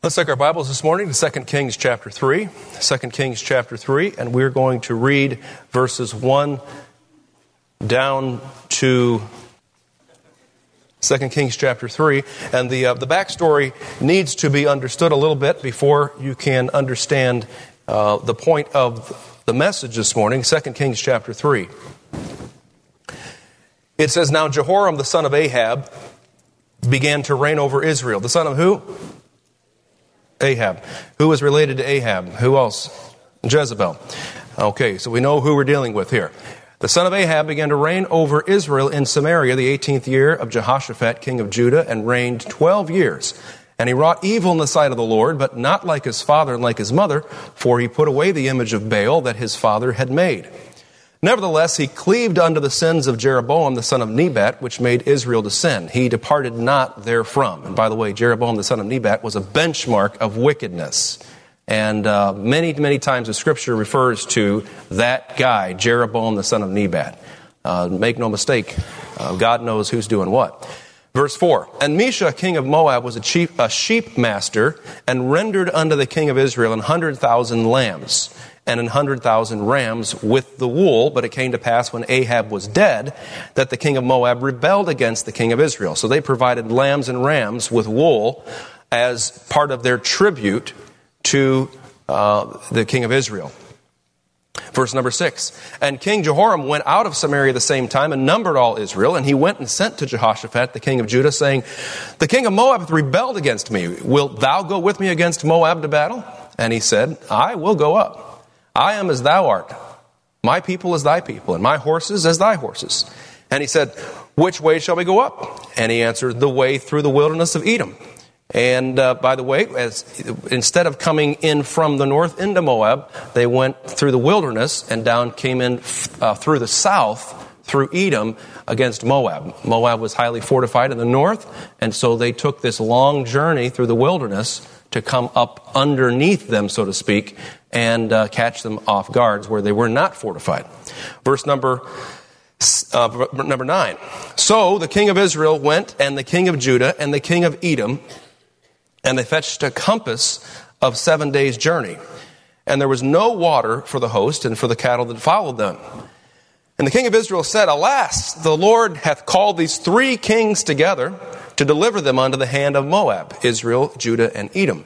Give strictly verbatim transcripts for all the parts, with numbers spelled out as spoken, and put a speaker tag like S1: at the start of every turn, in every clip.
S1: Let's take our Bibles this morning to Second Kings chapter three. Second Kings chapter three, and we're going to read verses one down to Second Kings chapter three. And the uh, the backstory needs to be understood a little bit before you can understand uh, the point of the message this morning. Second Kings chapter three. It says, "Now Jehoram the son of Ahab began to reign over Israel." The son of who? Ahab. Who was related to Ahab? Who else? Jezebel. Okay, so we know who we're dealing with here. The son of Ahab began to reign over Israel in Samaria the eighteenth year of Jehoshaphat, king of Judah, and reigned twelve years. And he wrought evil in the sight of the Lord, but not like his father and like his mother, for he put away the image of Baal that his father had made. Nevertheless, he cleaved unto the sins of Jeroboam the son of Nebat, which made Israel to sin. He departed not therefrom. And by the way, Jeroboam the son of Nebat was a benchmark of wickedness. And uh, many, many times the Scripture refers to that guy, Jeroboam the son of Nebat. Uh, make no mistake, uh, God knows who's doing what. Verse four, "And Mesha, king of Moab, was a, chief, a sheep master, and rendered unto the king of Israel an hundred thousand lambs, and an hundred thousand rams with the wool. But it came to pass when Ahab was dead, that the king of Moab rebelled against the king of Israel." So they provided lambs and rams with wool as part of their tribute to uh, the king of Israel. Verse number six, "And King Jehoram went out of Samaria the same time and numbered all Israel. And he went and sent to Jehoshaphat, the king of Judah, saying, The king of Moab hath rebelled against me. Wilt thou go with me against Moab to battle? And he said, I will go up. I am as thou art, my people as thy people, and my horses as thy horses. And he said, Which way shall we go up? And he answered, The way through the wilderness of Edom. And uh, by the way, as instead of coming in from the north into Moab, they went through the wilderness and down came in uh, through the south, through Edom, against Moab. Moab was highly fortified in the north, and so they took this long journey through the wilderness to come up underneath them, so to speak, and uh, catch them off guards where they were not fortified. Verse number uh, number nine. "So the king of Israel went, and the king of Judah, and the king of Edom, and they fetched a compass of seven days' journey. And there was no water for the host and for the cattle that followed them. And the king of Israel said, Alas, the Lord hath called these three kings together to deliver them unto the hand of Moab, Israel, Judah, and Edom.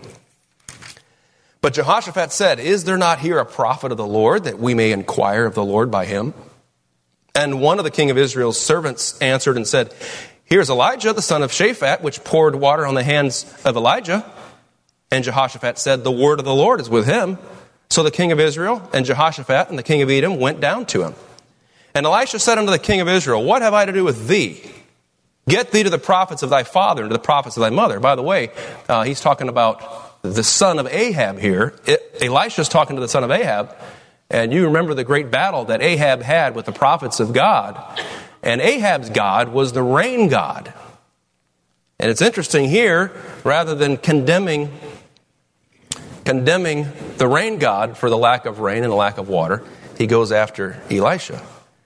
S1: But Jehoshaphat said, Is there not here a prophet of the Lord, that we may inquire of the Lord by him? And one of the king of Israel's servants answered and said, Here's Elijah, the son of Shaphat, which poured water on the hands of Elijah. And Jehoshaphat said, The word of the Lord is with him. So the king of Israel and Jehoshaphat and the king of Edom went down to him. And Elisha said unto the king of Israel, What have I to do with thee? Get thee to the prophets of thy father and to the prophets of thy mother. By the way, uh, he's talking about the son of Ahab here. It, Elisha's talking to the son of Ahab. And you remember the great battle that Ahab had with the prophets of God. And Ahab's God was the rain god. And it's interesting here, rather than condemning, condemning the rain god for the lack of rain and the lack of water, he goes after Elisha.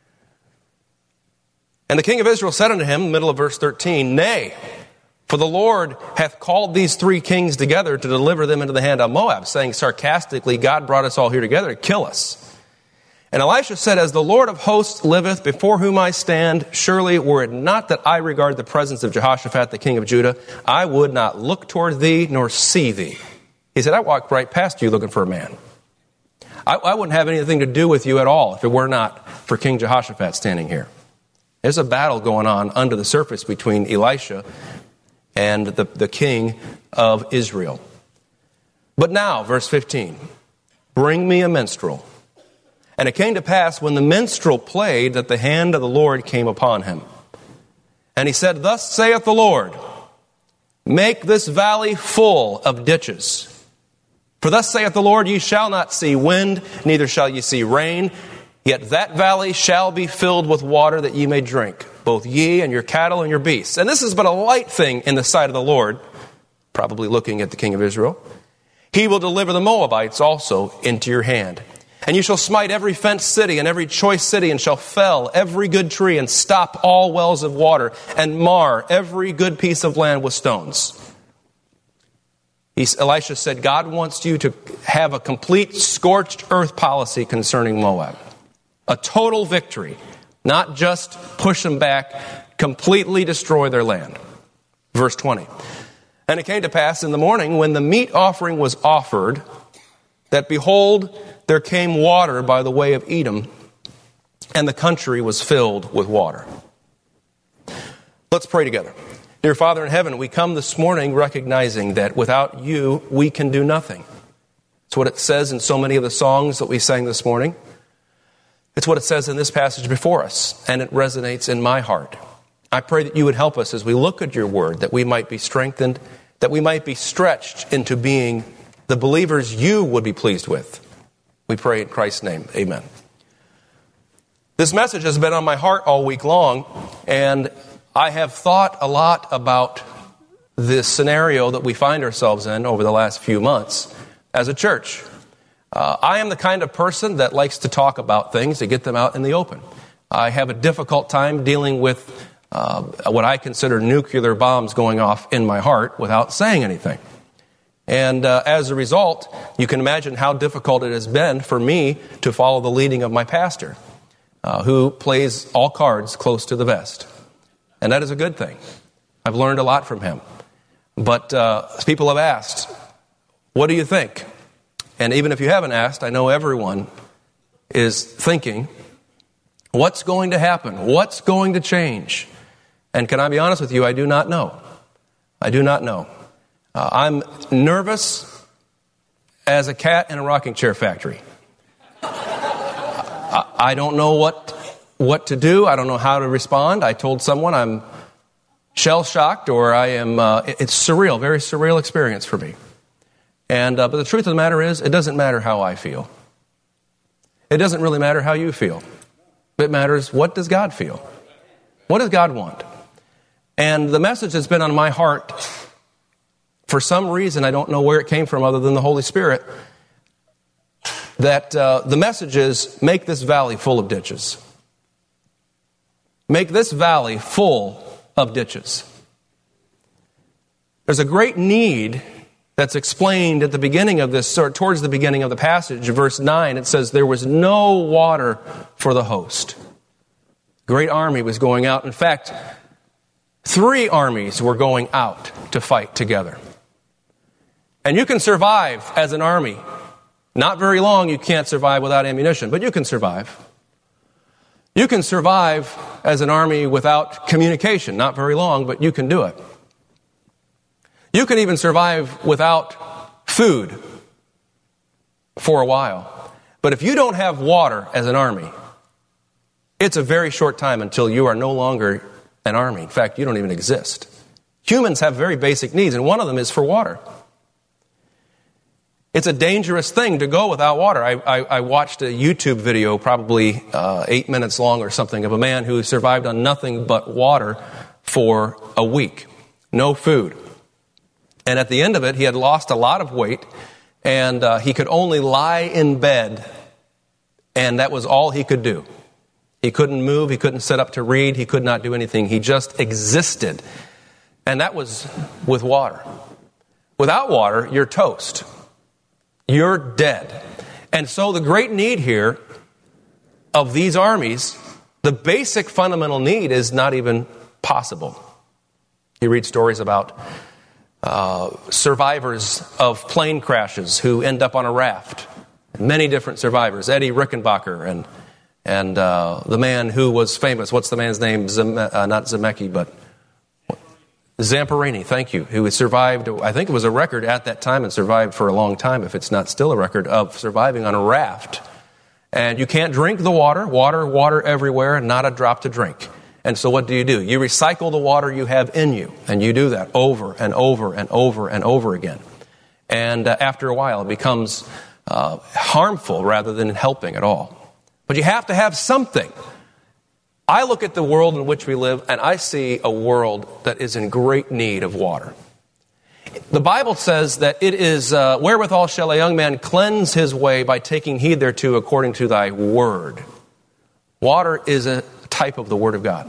S1: And the king of Israel said unto him, middle of verse thirteen, Nay, for the Lord hath called these three kings together to deliver them into the hand of Moab, saying sarcastically, God brought us all here together to kill us. And Elisha said, As the Lord of hosts liveth, before whom I stand, surely were it not that I regard the presence of Jehoshaphat, the king of Judah, I would not look toward thee nor see thee. He said, I walked right past you looking for a man. I, I wouldn't have anything to do with you at all if it were not for King Jehoshaphat standing here. There's a battle going on under the surface between Elisha and the, the king of Israel. But now, verse fifteen, Bring me a minstrel. And it came to pass when the minstrel played that the hand of the Lord came upon him. And he said, Thus saith the Lord, Make this valley full of ditches. For thus saith the Lord, Ye shall not see wind, neither shall ye see rain. Yet that valley shall be filled with water that ye may drink, both ye and your cattle and your beasts. And this is but a light thing in the sight of the Lord, probably looking at the king of Israel. He will deliver the Moabites also into your hand. And you shall smite every fenced city and every choice city, and shall fell every good tree, and stop all wells of water, and mar every good piece of land with stones. He, Elisha said, God wants you to have a complete scorched earth policy concerning Moab. A total victory. Not just push them back, completely destroy their land. Verse twenty. And it came to pass in the morning when the meat offering was offered, that behold, there came water by the way of Edom, and the country was filled with water. Let's pray together. Dear Father in heaven, we come this morning recognizing that without you, we can do nothing. It's what it says in so many of the songs that we sang this morning. It's what it says in this passage before us, and it resonates in my heart. I pray that you would help us as we look at your word, that we might be strengthened, that we might be stretched into being the believers you would be pleased with. We pray in Christ's name. Amen. This message has been on my heart all week long, and I have thought a lot about this scenario that we find ourselves in over the last few months as a church. Uh, I am the kind of person that likes to talk about things to get them out in the open. I have a difficult time dealing with uh, what I consider nuclear bombs going off in my heart without saying anything. And uh, as a result, you can imagine how difficult it has been for me to follow the leading of my pastor, uh, who plays all cards close to the vest. And that is a good thing. I've learned a lot from him. But uh, people have asked, what do you think? And even if you haven't asked, I know everyone is thinking, what's going to happen? What's going to change? And can I be honest with you? I do not know. I do not know. Uh, I'm nervous as a cat in a rocking chair factory. I, I don't know what... what to do. I don't know how to respond. I told someone I'm shell-shocked, or I am, uh, it's surreal, very surreal experience for me. And, uh, but the truth of the matter is, it doesn't matter how I feel. It doesn't really matter how you feel. It matters, what does God feel? What does God want? And the message that's been on my heart, for some reason, I don't know where it came from other than the Holy Spirit, that uh, the message is, make this valley full of ditches. Make this valley full of ditches. There's a great need that's explained at the beginning of this, or towards the beginning of the passage, verse nine. It says, there was no water for the host. Great army was going out. In fact, three armies were going out to fight together. And you can survive as an army. Not very long, you can't survive without ammunition, but you can survive. You can survive as an army without communication. Not very long, but you can do it. You can even survive without food for a while. But if you don't have water as an army, it's a very short time until you are no longer an army. In fact, you don't even exist. Humans have very basic needs, and one of them is for water. It's a dangerous thing to go without water. I, I, I watched a YouTube video, probably uh, eight minutes long or something, of a man who survived on nothing but water for a week. No food. And at the end of it, he had lost a lot of weight, and uh, he could only lie in bed, and that was all he could do. He couldn't move, he couldn't sit up to read, he could not do anything. He just existed. And that was with water. Without water, you're toast. You're dead. And so the great need here of these armies, the basic fundamental need is not even possible. You read stories about uh, survivors of plane crashes who end up on a raft. Many different survivors. Eddie Rickenbacker and and uh, the man who was famous. What's the man's name? Zem, uh, not Zemecki, but Zamperini, thank you, who survived, I think it was a record at that time and survived for a long time, if it's not still a record, of surviving on a raft. And you can't drink the water, water, water everywhere, and not a drop to drink. And so what do you do? You recycle the water you have in you, and you do that over and over and over and over again. And uh, after a while, it becomes uh, harmful rather than helping at all. But you have to have something. I look at the world in which we live, and I see a world that is in great need of water. The Bible says that it is, uh, wherewithal shall a young man cleanse his way by taking heed thereto according to thy word. Water is a type of the word of God.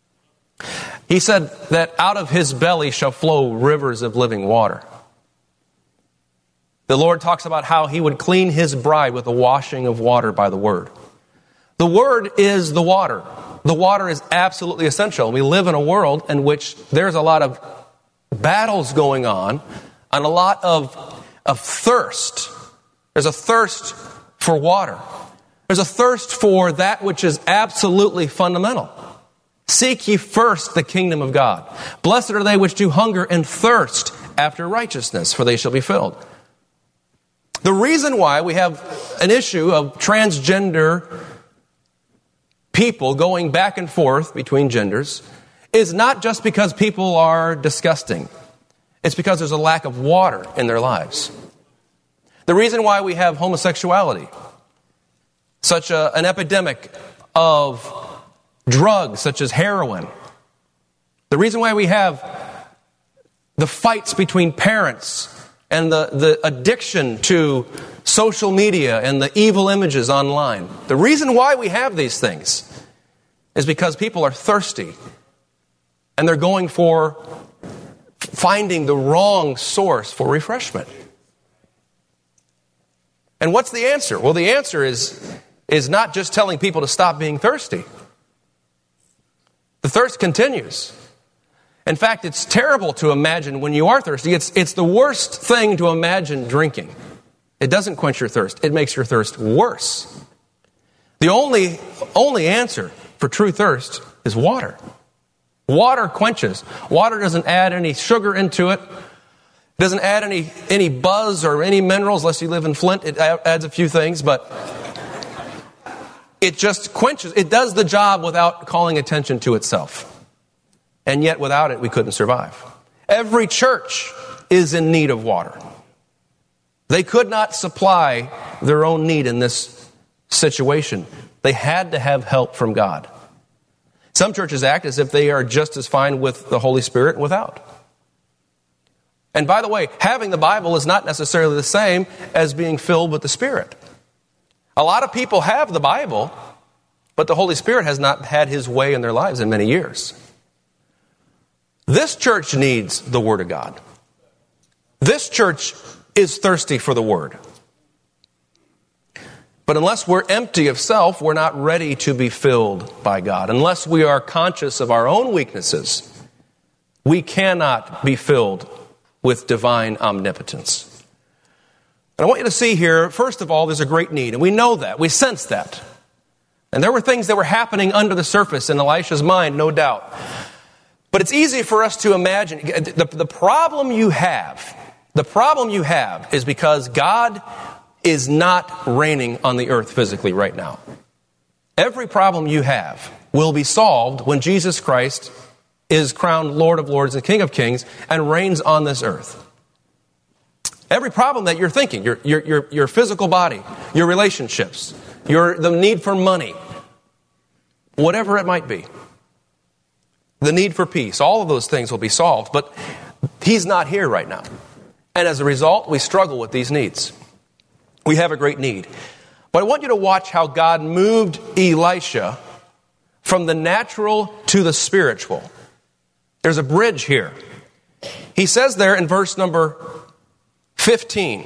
S1: He said that out of his belly shall flow rivers of living water. The Lord talks about how he would clean his bride with the washing of water by the word. The word is the water. The water is absolutely essential. We live in a world in which there's a lot of battles going on and a lot of, of thirst. There's a thirst for water. There's a thirst for that which is absolutely fundamental. Seek ye first the kingdom of God. Blessed are they which do hunger and thirst after righteousness, for they shall be filled. The reason why we have an issue of transgender people going back and forth between genders is not just because people are disgusting. It's because there's a lack of water in their lives. The reason why we have homosexuality, such a, an epidemic of drugs such as heroin, the reason why we have the fights between parents and the, the addiction to social media and the evil images online, the reason why we have these things is because people are thirsty and they're going for finding the wrong source for refreshment. And what's the answer? Well, the answer is, is not just telling people to stop being thirsty. The thirst continues. In fact, it's terrible to imagine when you are thirsty. It's, it's the worst thing to imagine drinking. It doesn't quench your thirst. It makes your thirst worse. The only, only answer for true thirst is water. Water quenches. Water doesn't add any sugar into it. It doesn't add any, any buzz or any minerals unless you live in Flint. It adds a few things, but it just quenches. It does the job without calling attention to itself. And yet without it, we couldn't survive. Every church is in need of water. They could not supply their own need in this situation. They had to have help from God. Some churches act as if they are just as fine with the Holy Spirit and without. And by the way, having the Bible is not necessarily the same as being filled with the Spirit. A lot of people have the Bible, but the Holy Spirit has not had his way in their lives in many years. This church needs the Word of God. This church is thirsty for the Word. But unless we're empty of self, we're not ready to be filled by God. Unless we are conscious of our own weaknesses, we cannot be filled with divine omnipotence. And I want you to see here, first of all, there's a great need. And we know that. We sense that. And there were things that were happening under the surface in Elisha's mind, no doubt. But it's easy for us to imagine. The, the problem you have, the problem you have is because God is not reigning on the earth physically right now. Every problem you have will be solved when Jesus Christ is crowned Lord of Lords and King of Kings and reigns on this earth. Every problem that you're thinking, your, your, your, your physical body, your relationships, your, the need for money, whatever it might be, the need for peace, all of those things will be solved, but he's not here right now. And as a result, we struggle with these needs. We have a great need. But I want you to watch how God moved Elisha from the natural to the spiritual. There's a bridge here. He says there in verse number fifteen,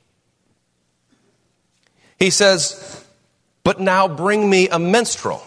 S1: he says, "But now bring me a minstrel."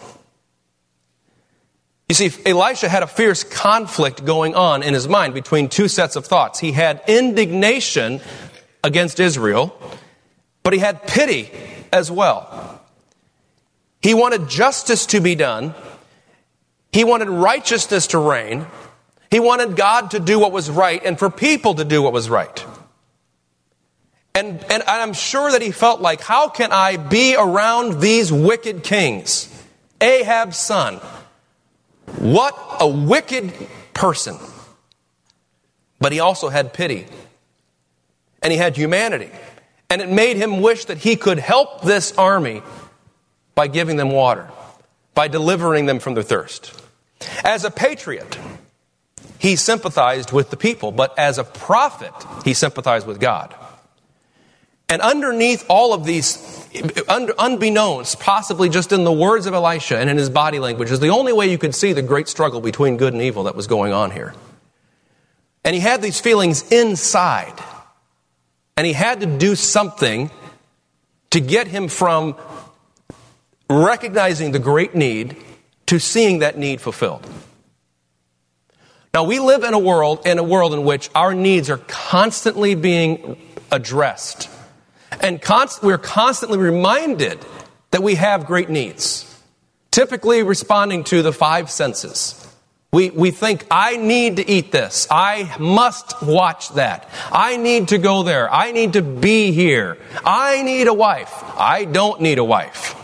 S1: You see, Elisha had a fierce conflict going on in his mind between two sets of thoughts. He had indignation against Israel, but he had pity as well. He wanted justice to be done. He wanted righteousness to reign. He wanted God to do what was right and for people to do what was right. And, and I'm sure that he felt like, how can I be around these wicked kings? Ahab's son. What a wicked person. But he also had pity. And he had humanity. And it made him wish that he could help this army by giving them water, by delivering them from their thirst. As a patriot, he sympathized with the people, but as a prophet, he sympathized with God. And underneath all of these, unbeknownst, possibly just in the words of Elisha and in his body language, is the only way you could see the great struggle between good and evil that was going on here. And he had these feelings inside. And he had to do something to get him from recognizing the great need to seeing that need fulfilled. Now, we live in a world, in a world in which our needs are constantly being addressed. And const- we're constantly reminded that we have great needs. Typically responding to the five senses. We, we think, I need to eat this. I must watch that. I need to go there. I need to be here. I need a wife. I don't need a wife.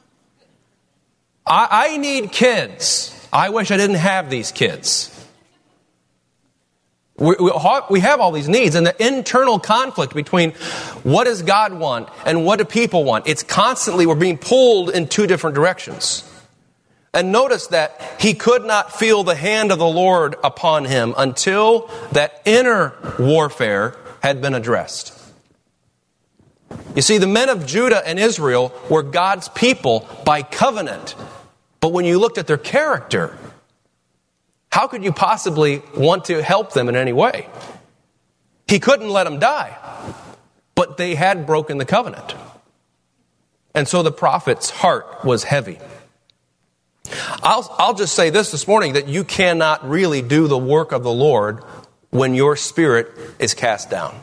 S1: I, I need kids. I wish I didn't have these kids. We, we, we have all these needs, and the internal conflict between what does God want and what do people want, it's constantly, we're being pulled in two different directions. And notice that he could not feel the hand of the Lord upon him until that inner warfare had been addressed. You see, the men of Judah and Israel were God's people by covenant. But when you looked at their character, how could you possibly want to help them in any way? He couldn't let them die, but they had broken the covenant. And so the prophet's heart was heavy. I'll, I'll just say this this morning, that you cannot really do the work of the Lord when your spirit is cast down.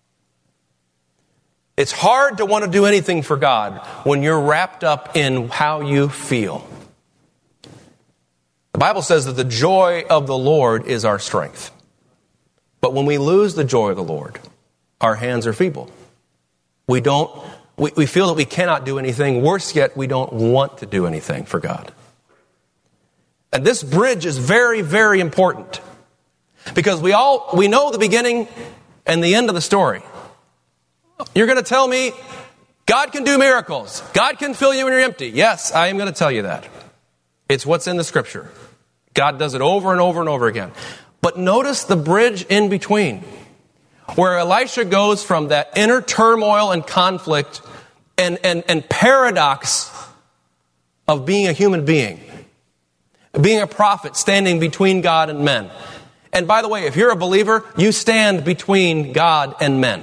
S1: It's hard to want to do anything for God when you're wrapped up in how you feel. The Bible says that the joy of the Lord is our strength. But when we lose the joy of the Lord, our hands are feeble. We don't, we, we feel that we cannot do anything. Worse yet, we don't want to do anything for God. And this bridge is very, very important. Because we all, we know the beginning and the end of the story. You're going to tell me, God can do miracles. God can fill you when you're empty. Yes, I am going to tell you that. It's what's in the scripture. God does it over and over and over again. But notice the bridge in between, where Elisha goes from that inner turmoil and conflict and, and, and paradox of being a human being, being a prophet standing between God and men. And by the way, if you're a believer, you stand between God and men.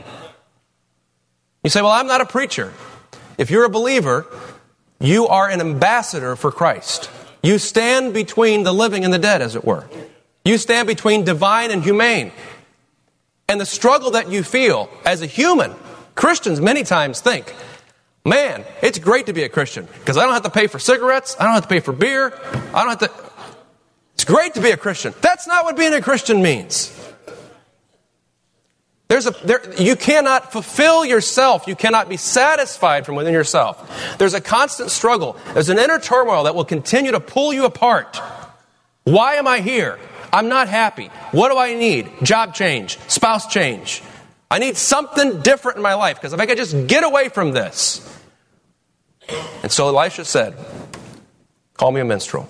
S1: You say, well, I'm not a preacher. If you're a believer, you are an ambassador for Christ. You stand between the living and the dead, as it were. You stand between divine and humane. And the struggle that you feel as a human, Christians many times think, man, it's great to be a Christian because I don't have to pay for cigarettes. I don't have to pay for beer. I don't have to. It's great to be a Christian. That's not what being a Christian means. There's a, there, you cannot fulfill yourself. You cannot be satisfied from within yourself. There's a constant struggle. There's an inner turmoil that will continue to pull you apart. Why am I here? I'm not happy. What do I need? Job change, spouse change. I need something different in my life because if I could just get away from this. And so Elisha said, call me a minstrel.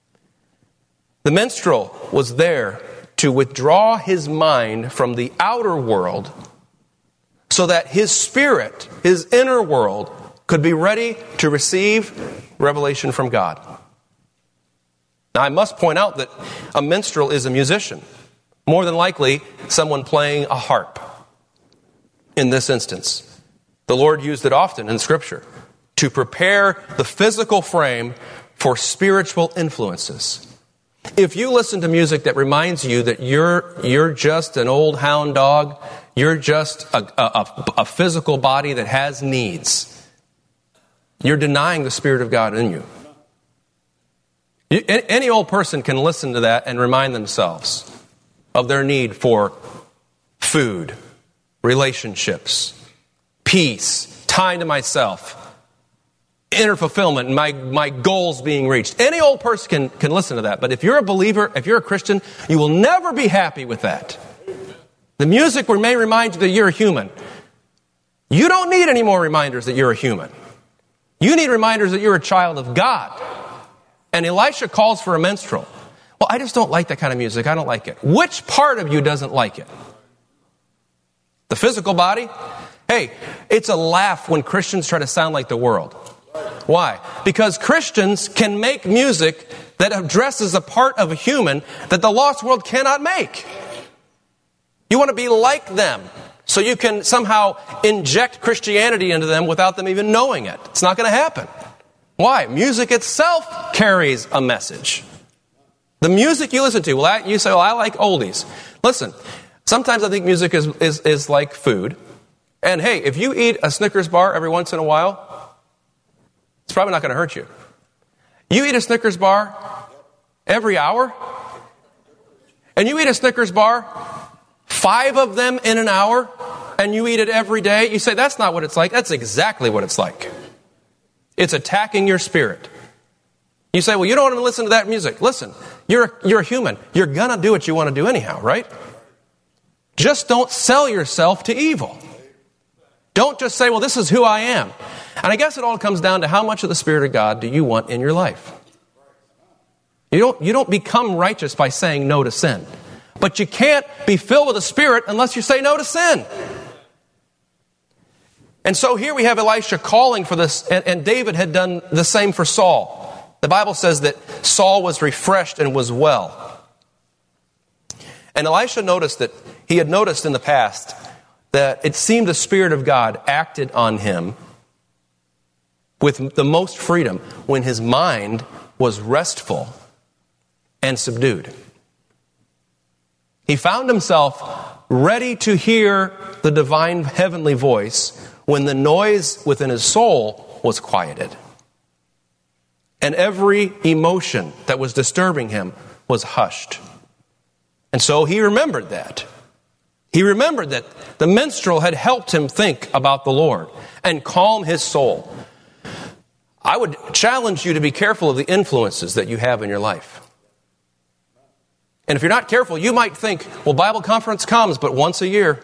S1: The minstrel was there to withdraw his mind from the outer world so that his spirit, his inner world, could be ready to receive revelation from God. Now, I must point out that a minstrel is a musician. More than likely, someone playing a harp. In this instance, the Lord used it often in Scripture to prepare the physical frame for spiritual influences. If you listen to music that reminds you that you're you're just an old hound dog, you're just a, a, a physical body that has needs, you're denying the Spirit of God in you. you. Any old person can listen to that and remind themselves of their need for food, relationships, peace, time to myself, inner fulfillment, and my, my goals being reached. Any old person can, can listen to that. But if you're a believer, if you're a Christian, you will never be happy with that. The music may remind you that you're a human. You don't need any more reminders that you're a human. You need reminders that you're a child of God. And Elisha calls for a minstrel. Well, I just don't like that kind of music. I don't like it. Which part of you doesn't like it? The physical body? Hey, it's a laugh when Christians try to sound like the world. Why? Because Christians can make music that addresses a part of a human that the lost world cannot make. You want to be like them. so you can somehow inject Christianity into them without them even knowing it. It's not going to happen. Why? Music itself carries a message. The music you listen to, well, I, you say, well, I like oldies. Listen, sometimes I think music is, is, is like food. And hey, if you eat a Snickers bar every once in a while, it's probably not going to hurt you. You eat a Snickers bar every hour, and you eat a Snickers bar, five of them in an hour, and you eat it every day, you say, that's not what it's like. That's exactly what it's like. It's attacking your spirit. You say, well, you don't want to listen to that music. Listen, you're, you're a human. You're going to do what you want to do anyhow, right? Just don't sell yourself to evil. Don't just say, well, this is who I am. And I guess it all comes down to how much of the Spirit of God do you want in your life. You don't, you don't become righteous by saying no to sin. But you can't be filled with the Spirit unless you say no to sin. And so here we have Elisha calling for this, and, and David had done the same for Saul. The Bible says that Saul was refreshed and was well. And Elisha noticed that he had noticed in the past that it seemed the Spirit of God acted on him with the most freedom when his mind was restful and subdued. He found himself ready to hear the divine heavenly voice when the noise within his soul was quieted. And every emotion that was disturbing him was hushed. And so he remembered that. He remembered that the minstrel had helped him think about the Lord and calm his soul. I would challenge you to be careful of the influences that you have in your life. And if you're not careful, you might think, well, Bible conference comes, but once a year.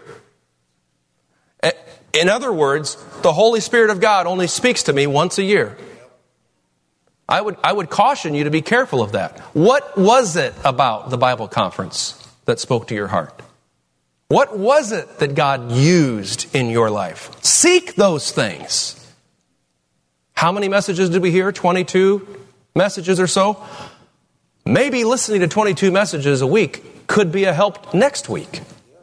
S1: In other words, the Holy Spirit of God only speaks to me once a year. I would, I would caution you to be careful of that. What was it about the Bible conference that spoke to your heart? What was it that God used in your life? Seek those things. How many messages did we hear? twenty-two messages or so? Maybe listening to twenty-two messages a week could be a help next week.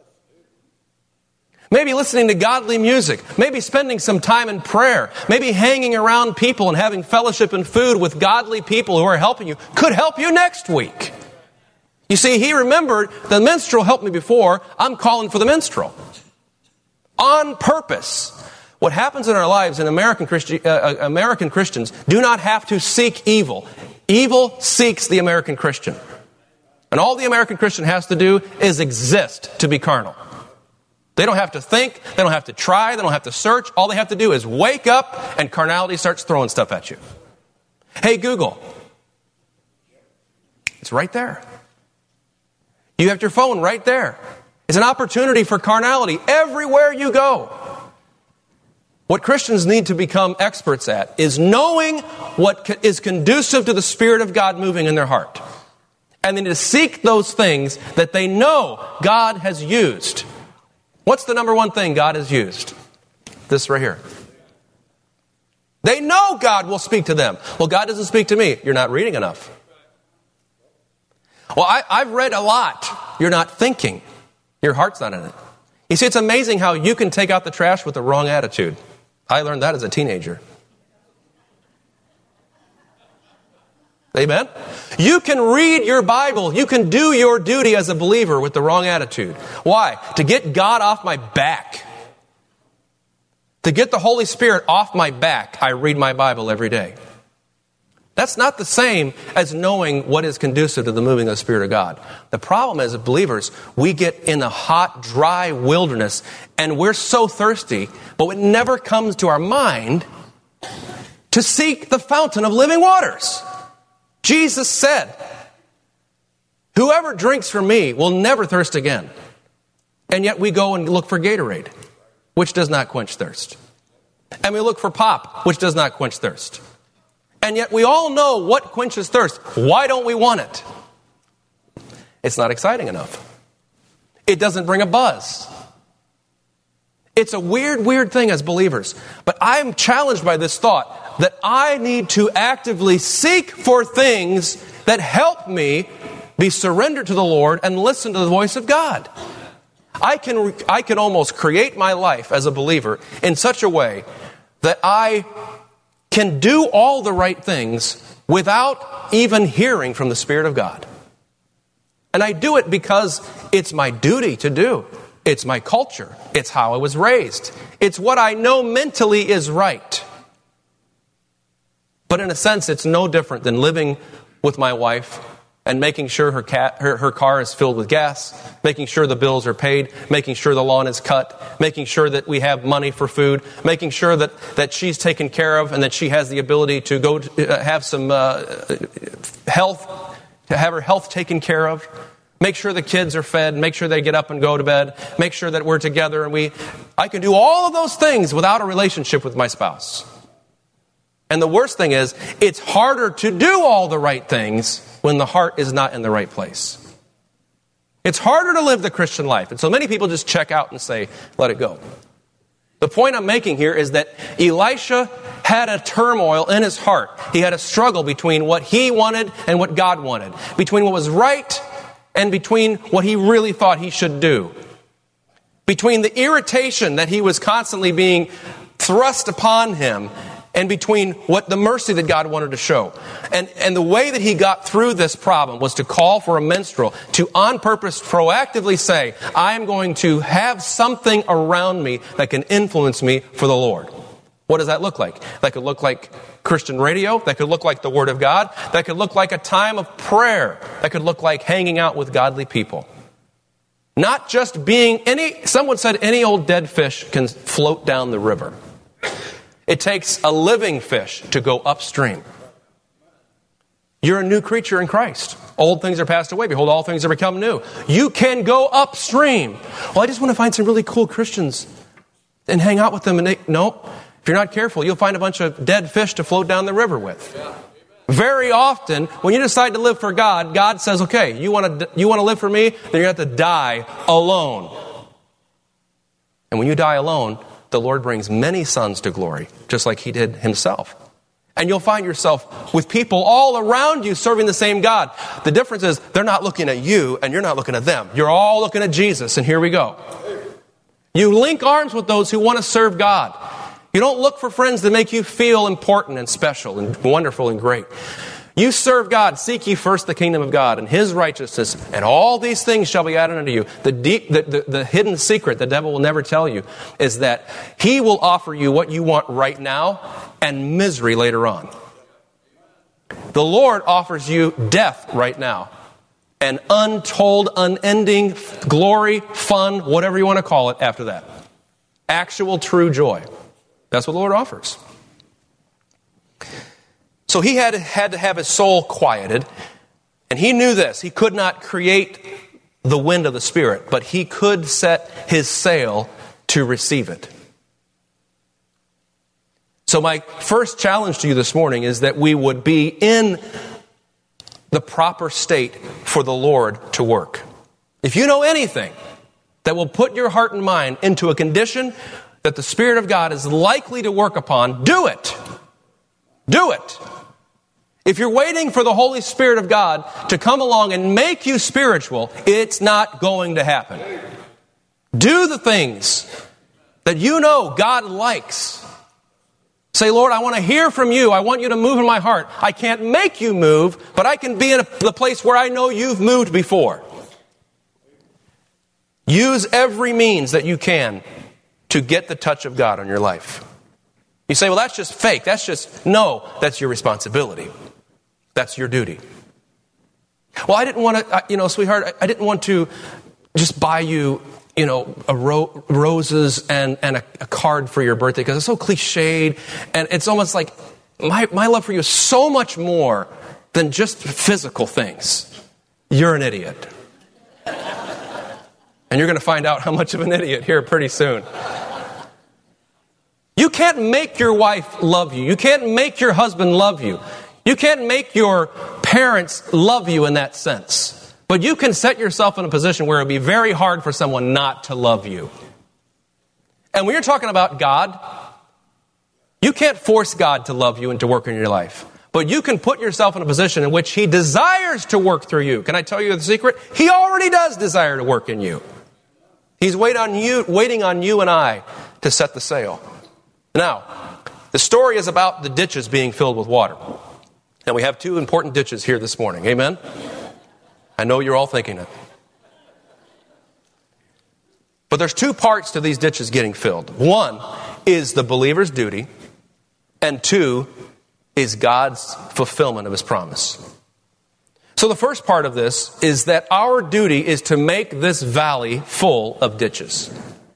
S1: Maybe listening to godly music. Maybe spending some time in prayer. Maybe hanging around people and having fellowship and food with godly people who are helping you could help you next week. You see, he remembered the minstrel helped me before. I'm calling for the minstrel. On purpose. What happens in our lives in American, Christi- uh, American Christians do not have to seek evil. Evil seeks the American Christian. And all the American Christian has to do is exist to be carnal. They don't have to think. They don't have to try. They don't have to search. All they have to do is wake up and carnality starts throwing stuff at you. Hey, Google. It's right there. You have your phone right there. It's an opportunity for carnality everywhere you go. What Christians need to become experts at is knowing what is conducive to the Spirit of God moving in their heart. And then to seek those things that they know God has used. What's the number one thing God has used? This right here. They know God will speak to them. Well, God doesn't speak to me. You're not reading enough. Well, I, I've read a lot. You're not thinking. Your heart's not in it. You see, it's amazing how you can take out the trash with the wrong attitude. I learned that as a teenager. Amen? You can read your Bible. You can do your duty as a believer with the wrong attitude. Why? To get God off my back. To get the Holy Spirit off my back, I read my Bible every day. That's not the same as knowing what is conducive to the moving of the Spirit of God. The problem is, as believers, we get in a hot, dry wilderness, and we're so thirsty, but it never comes to our mind to seek the fountain of living waters. Jesus said, whoever drinks from me will never thirst again. And yet we go and look for Gatorade, which does not quench thirst. And we look for pop, which does not quench thirst. And yet we all know what quenches thirst. Why don't we want it? It's not exciting enough. It doesn't bring a buzz. It's a weird, weird thing as believers. But I'm challenged by this thought that I need to actively seek for things that help me be surrendered to the Lord and listen to the voice of God. I can, I can almost create my life as a believer in such a way that I can do all the right things without even hearing from the Spirit of God. And I do it because it's my duty to do. It's my culture. It's how I was raised. It's what I know mentally is right. But in a sense, it's no different than living with my wife and making sure her, cat, her, her car is filled with gas, making sure the bills are paid, making sure the lawn is cut, making sure that we have money for food, making sure that, that she's taken care of and that she has the ability to go to, uh, have some uh, health, to have her health taken care of, make sure the kids are fed, make sure they get up and go to bed, make sure that we're together. And we, I can do all of those things without a relationship with my spouse. And the worst thing is, it's harder to do all the right things when the heart is not in the right place. It's harder to live the Christian life. And so many people just check out and say, let it go. The point I'm making here is that Elisha had a turmoil in his heart. He had a struggle between what he wanted and what God wanted, between what was right and between what he really thought he should do, between the irritation that he was constantly being thrust upon him and between what the mercy that God wanted to show. And, and the way that he got through this problem was to call for a minstrel to on purpose proactively say, I am going to have something around me that can influence me for the Lord. What does that look like? That could look like Christian radio. That could look like the Word of God. That could look like a time of prayer. That could look like hanging out with godly people. Not just being any, someone said any old dead fish can float down the river. It takes a living fish to go upstream. You're a new creature in Christ. Old things are passed away. Behold, all things are become new. You can go upstream. Well, I just want to find some really cool Christians and hang out with them. And they, no, if you're not careful, you'll find a bunch of dead fish to float down the river with. Yeah. Very often, when you decide to live for God, God says, okay, you want to you want to live for me? Then you have to die alone. And when you die alone, the Lord brings many sons to glory, just like he did himself. And you'll find yourself with people all around you serving the same God. The difference is they're not looking at you and you're not looking at them. You're all looking at Jesus, and here we go. You link arms with those who want to serve God. You don't look for friends that make you feel important and special and wonderful and great. You serve God. Seek ye first the kingdom of God and his righteousness, and all these things shall be added unto you. The, deep, the, the, the hidden secret the devil will never tell you is that he will offer you what you want right now and misery later on. The Lord offers you death right now and untold, unending glory, fun, whatever you want to call it after that. Actual, true joy. That's what the Lord offers. So he had, had to have his soul quieted, and he knew this. He could not create the wind of the Spirit, but he could set his sail to receive it. So my first challenge to you this morning is that we would be in the proper state for the Lord to work. If you know anything that will put your heart and mind into a condition that the Spirit of God is likely to work upon, do it. Do it. If you're waiting for the Holy Spirit of God to come along and make you spiritual, it's not going to happen. Do the things that you know God likes. Say, Lord, I want to hear from you. I want you to move in my heart. I can't make you move, but I can be in a, the place where I know you've moved before. Use every means that you can to get the touch of God on your life. You say, well, that's just fake. That's just, no, that's your responsibility. That's your duty. Well, I didn't want to, you know, sweetheart, I didn't want to just buy you, you know, a ro- roses and, and a, a card for your birthday because it's so cliched. And it's almost like my, my love for you is so much more than just physical things. You're an idiot. And you're going to find out how much of an idiot here pretty soon. You can't make your wife love you. You can't make your husband love you. You can't make your parents love you in that sense. But you can set yourself in a position where it would be very hard for someone not to love you. And when you're talking about God, you can't force God to love you and to work in your life. But you can put yourself in a position in which he desires to work through you. Can I tell you the secret? He already does desire to work in you. He's wait on you, waiting on you and I to set the sail. Now, the story is about the ditches being filled with water. And we have two important ditches here this morning. Amen? I know you're all thinking it. But there's two parts to these ditches getting filled. One is the believer's duty, and two is God's fulfillment of his promise. So the first part of this is that our duty is to make this valley full of ditches.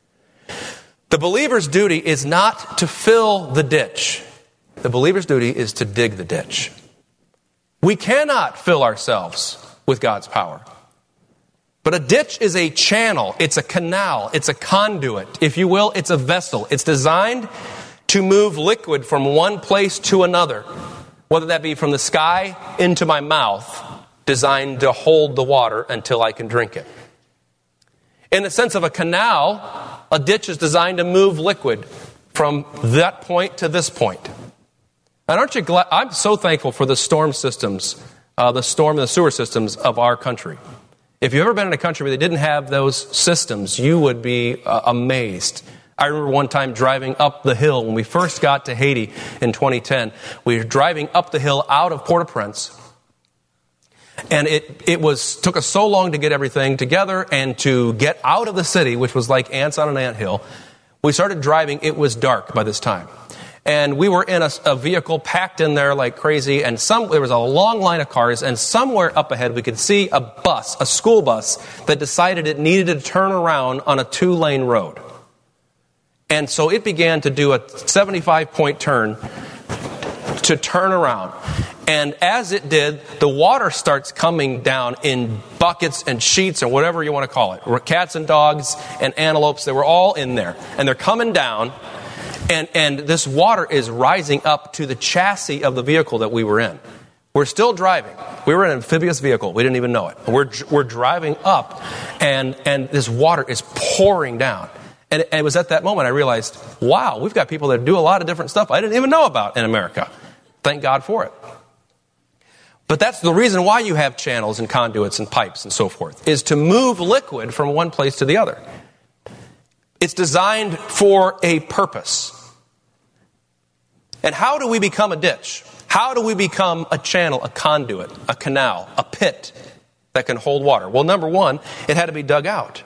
S1: The believer's duty is not to fill the ditch. The believer's duty is to dig the ditch. We cannot fill ourselves with God's power. But a ditch is a channel, it's a canal, it's a conduit. If you will, it's a vessel. It's designed to move liquid from one place to another, whether that be from the sky into my mouth, designed to hold the water until I can drink it. In the sense of a canal, a ditch is designed to move liquid from that point to this point. And aren't you glad? I'm so thankful for the storm systems, uh, the storm and the sewer systems of our country. If you've ever been in a country where they didn't have those systems, you would be uh, amazed. I remember one time driving up the hill when we first got to Haiti in twenty ten. We were driving up the hill out of Port-au-Prince. And it, it was took us so long to get everything together and to get out of the city, which was like ants on an anthill. We started driving. It was dark by this time. And we were in a, a vehicle packed in there like crazy. And some there was a long line of cars. And somewhere up ahead, we could see a bus, a school bus, that decided it needed to turn around on a two-lane road. And so it began to do a seventy-five point turn to turn around. And as it did, the water starts coming down in buckets and sheets or whatever you want to call it. Cats and dogs and antelopes, they were all in there. And they're coming down, and, and this water is rising up to the chassis of the vehicle that we were in. We're still driving. We were in an amphibious vehicle. We didn't even know it. We're, we're driving up, and, and this water is pouring down. And it, and it was at that moment I realized, wow, we've got people that do a lot of different stuff I didn't even know about in America. Thank God for it. But that's the reason why you have channels and conduits and pipes and so forth, is to move liquid from one place to the other. It's designed for a purpose. And how do we become a ditch? How do we become a channel, a conduit, a canal, a pit that can hold water? Well, number one, it had to be dug out.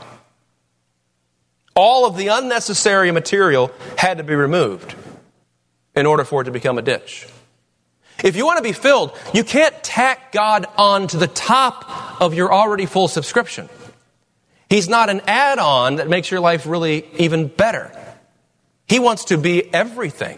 S1: All of the unnecessary material had to be removed in order for it to become a ditch. If you want to be filled, you can't tack God on to the top of your already full subscription. He's not an add-on that makes your life really even better. He wants to be everything.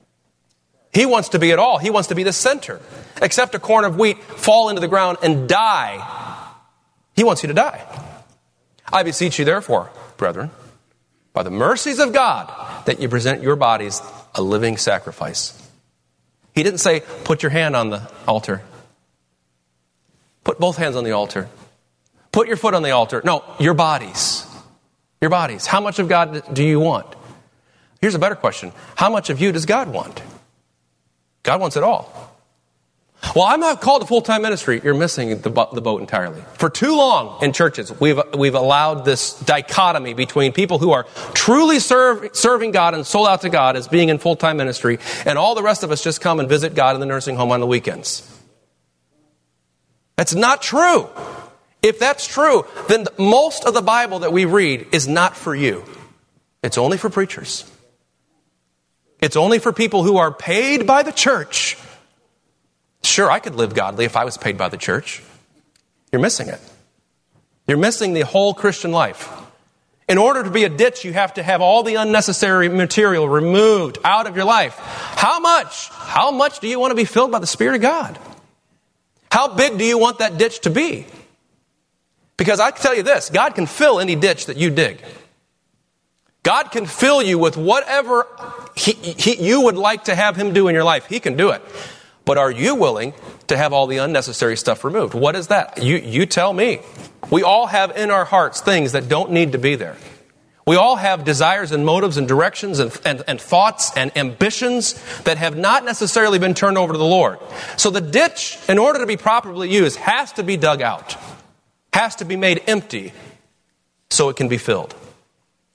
S1: He wants to be it all. He wants to be the center. Except a corn of wheat fall into the ground and die. He wants you to die. I beseech you, therefore, brethren, by the mercies of God, that you present your bodies a living sacrifice. He didn't say, put your hand on the altar. Put both hands on the altar. Put your foot on the altar. No, your bodies. Your bodies. How much of God do you want? Here's a better question. How much of you does God want? God wants it all. Well, I'm not called to full-time ministry. You're missing the, bo- the boat entirely. For too long in churches, we've we've allowed this dichotomy between people who are truly serve, serving God and sold out to God as being in full-time ministry, and all the rest of us just come and visit God in the nursing home on the weekends. That's not true. If that's true, then most of the Bible that we read is not for you. It's only for preachers. It's only for people who are paid by the church. Sure, I could live godly if I was paid by the church. You're missing it. You're missing the whole Christian life. In order to be a ditch, you have to have all the unnecessary material removed out of your life. How much? How much do you want to be filled by the Spirit of God? How big do you want that ditch to be? Because I can tell you this, God can fill any ditch that you dig. God can fill you with whatever he, he, you would like to have Him do in your life. He can do it. But are you willing to have all the unnecessary stuff removed? What is that? You, you tell me. We all have in our hearts things that don't need to be there. We all have desires and motives and directions and, and, and thoughts and ambitions that have not necessarily been turned over to the Lord. So the ditch, in order to be properly used, has to be dug out. Has to be made empty so it can be filled.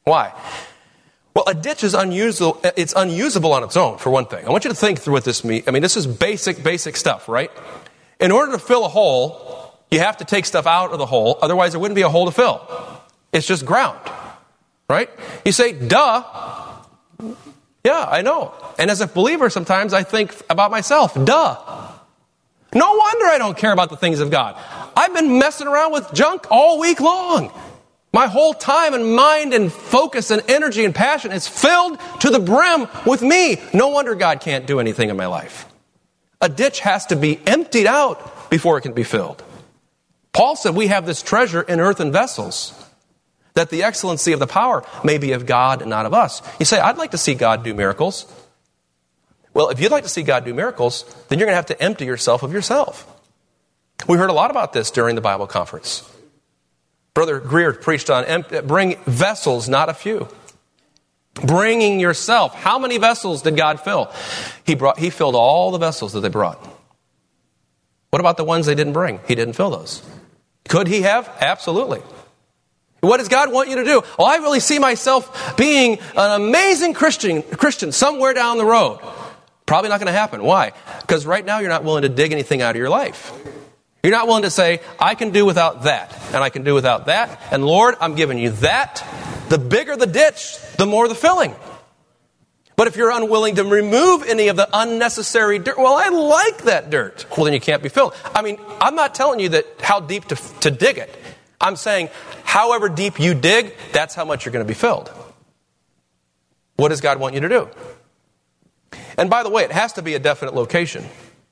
S1: Why? Well, a ditch is unusable. It's unusable on its own, for one thing. I want you to think through what this means. I mean, this is basic, basic stuff, right? In order to fill a hole, you have to take stuff out of the hole. Otherwise, there wouldn't be a hole to fill. It's just ground, right? You say, duh. Yeah, I know. And as a believer, sometimes I think about myself, duh. No wonder I don't care about the things of God. I've been messing around with junk all week long. My whole time and mind and focus and energy and passion is filled to the brim with me. No wonder God can't do anything in my life. A ditch has to be emptied out before it can be filled. Paul said we have this treasure in earthen vessels, that the excellency of the power may be of God and not of us. You say, I'd like to see God do miracles. Well, if you'd like to see God do miracles, then you're going to have to empty yourself of yourself. We heard a lot about this during the Bible conference. Brother Greer preached on bring vessels, not a few. Bringing yourself. How many vessels did God fill? He brought. He filled all the vessels that they brought. What about the ones they didn't bring? He didn't fill those. Could he have? Absolutely. What does God want you to do? Well, I really see myself being an amazing Christian, Christian somewhere down the road. Probably not going to happen. Why? Because right now you're not willing to dig anything out of your life. You're not willing to say, I can do without that, and I can do without that, and Lord, I'm giving you that. The bigger the ditch, the more the filling. But if you're unwilling to remove any of the unnecessary dirt, well, I like that dirt. Well, then you can't be filled. I mean, I'm not telling you that how deep to, to dig it. I'm saying, however deep you dig, that's how much you're going to be filled. What does God want you to do? And by the way, it has to be a definite location.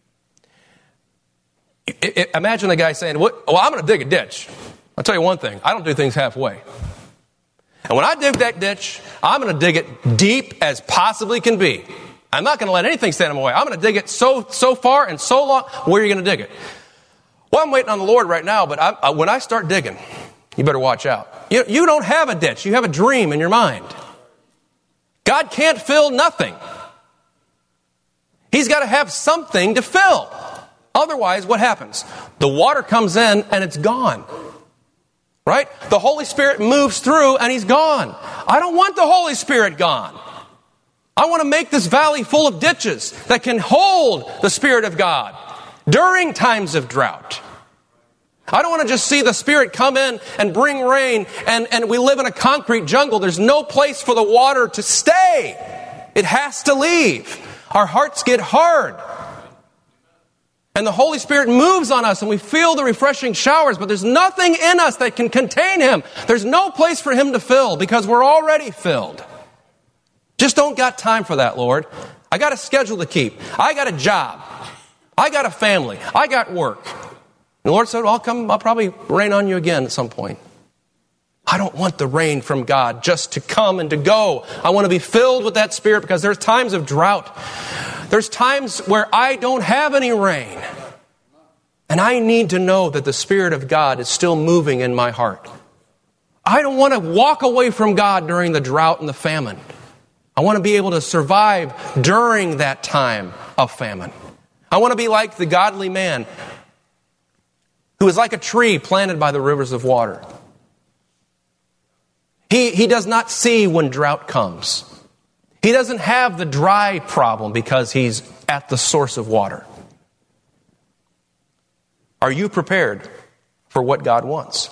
S1: It, it, imagine the guy saying, well, I'm going to dig a ditch. I'll tell you one thing. I don't do things halfway. And when I dig that ditch, I'm going to dig it deep as possibly can be. I'm not going to let anything stand in my way. I'm going to dig it so so far and so long. Where are you going to dig it? Well, I'm waiting on the Lord right now, but I, I, when I start digging, you better watch out. You, you don't have a ditch. You have a dream in your mind. God can't fill nothing. He's got to have something to fill. Otherwise, what happens? The water comes in and it's gone. Right? The Holy Spirit moves through and he's gone. I don't want the Holy Spirit gone. I want to make this valley full of ditches that can hold the Spirit of God during times of drought. I don't want to just see the Spirit come in and bring rain and, and we live in a concrete jungle. There's no place for the water to stay. It has to leave. Our hearts get hard. And the Holy Spirit moves on us and we feel the refreshing showers, but there's nothing in us that can contain Him. There's no place for Him to fill because we're already filled. Just don't got time for that, Lord. I got a schedule to keep. I got a job. I got a family. I got work. And the Lord said, well, I'll come, I'll probably rain on you again at some point. I don't want the rain from God just to come and to go. I want to be filled with that Spirit because there's times of drought. There's times where I don't have any rain. And I need to know that the Spirit of God is still moving in my heart. I don't want to walk away from God during the drought and the famine. I want to be able to survive during that time of famine. I want to be like the godly man who is like a tree planted by the rivers of water. He, he does not see when drought comes. He doesn't have the dry problem because he's at the source of water. Are you prepared for what God wants?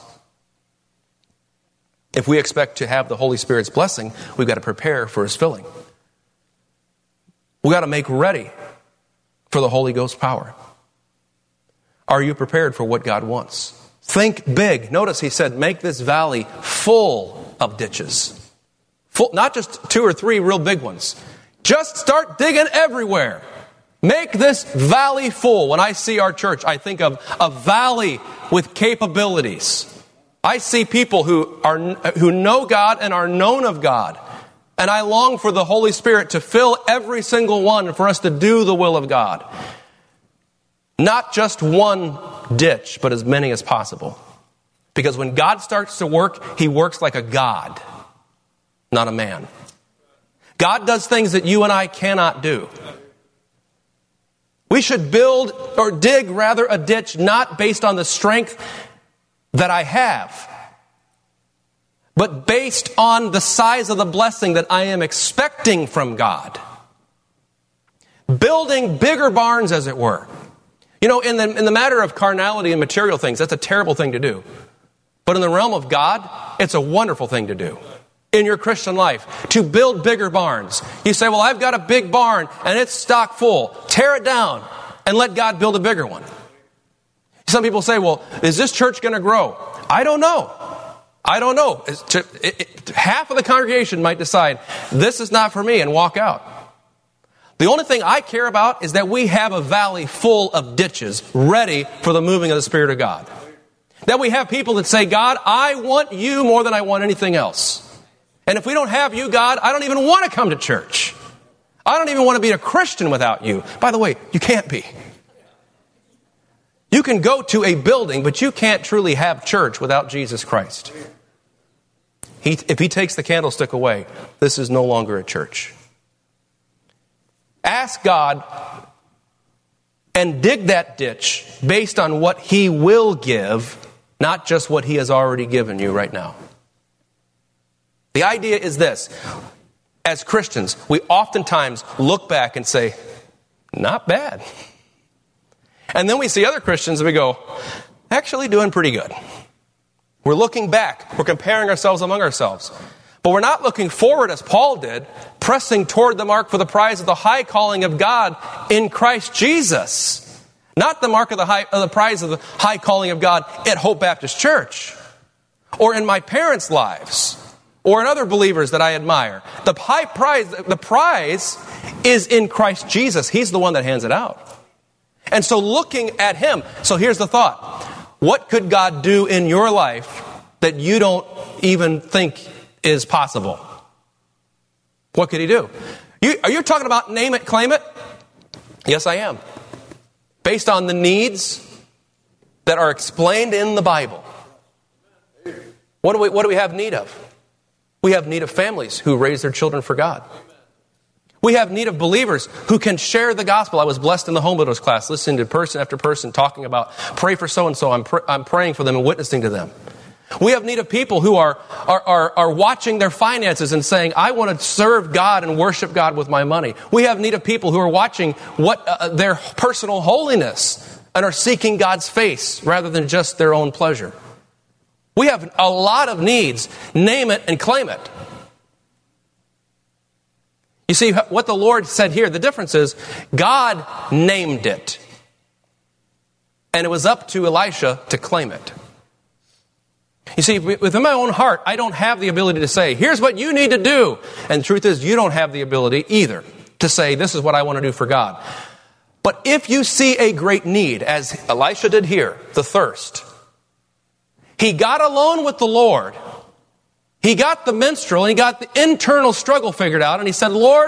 S1: If we expect to have the Holy Spirit's blessing, we've got to prepare for His filling. We've got to make ready for the Holy Ghost power. Are you prepared for what God wants? Think big. Notice He said, make this valley full of ditches. Full, not just two or three real big ones. Just start digging everywhere. Make this valley full. When I see our church, I think of a valley with capabilities. I see people who are who know God and are known of God. And I long for the Holy Spirit to fill every single one for us to do the will of God. Not just one ditch, but as many as possible. Because when God starts to work, He works like a God, not a man. God does things that you and I cannot do. We should build or dig rather a ditch not based on the strength that I have, but based on the size of the blessing that I am expecting from God. Building bigger barns, as it were. You know, in the, in the matter of carnality and material things, that's a terrible thing to do. But in the realm of God, it's a wonderful thing to do. In your Christian life, to build bigger barns. You say, well, I've got a big barn and it's stock full. Tear it down and let God build a bigger one. Some people say, well, is this church going to grow? I don't know. I don't know. It, it, half of the congregation might decide, this is not for me, and walk out. The only thing I care about is that we have a valley full of ditches ready for the moving of the Spirit of God. That we have people that say, God, I want you more than I want anything else. And if we don't have you, God, I don't even want to come to church. I don't even want to be a Christian without you. By the way, you can't be. You can go to a building, but you can't truly have church without Jesus Christ. He, if he takes the candlestick away, this is no longer a church. Ask God and dig that ditch based on what he will give, not just what he has already given you right now. The idea is this. As Christians, we oftentimes look back and say, not bad. And then we see other Christians and we go, actually doing pretty good. We're looking back. We're comparing ourselves among ourselves. But we're not looking forward as Paul did, pressing toward the mark for the prize of the high calling of God in Christ Jesus. Not the mark of the, high, of the prize of the high calling of God at Hope Baptist Church. Or in my parents' lives. Or in other believers that I admire. The high prize, the prize is in Christ Jesus. He's the one that hands it out. And so looking at him, so here's the thought. What could God do in your life that you don't even think is possible? What could he do? You, are you talking about name it, claim it? Yes, I am. Based on the needs that are explained in the Bible. What do we, what do we have need of? We have need of families who raise their children for God. We have need of believers who can share the gospel. I was blessed in the home widows class, listening to person after person talking about, pray for so-and-so. I'm, pr- I'm praying for them and witnessing to them. We have need of people who are, are, are, are watching their finances and saying, I want to serve God and worship God with my money. We have need of people who are watching what uh, their personal holiness and are seeking God's face rather than just their own pleasure. We have a lot of needs. Name it and claim it. You see, what the Lord said here, the difference is God named it. And it was up to Elisha to claim it. You see, within my own heart, I don't have the ability to say, here's what you need to do. And the truth is, you don't have the ability either to say, this is what I want to do for God. But if you see a great need, as Elisha did here, the thirst, he got alone with the Lord. He got the minstrel and he got the internal struggle figured out. And he said, Lord,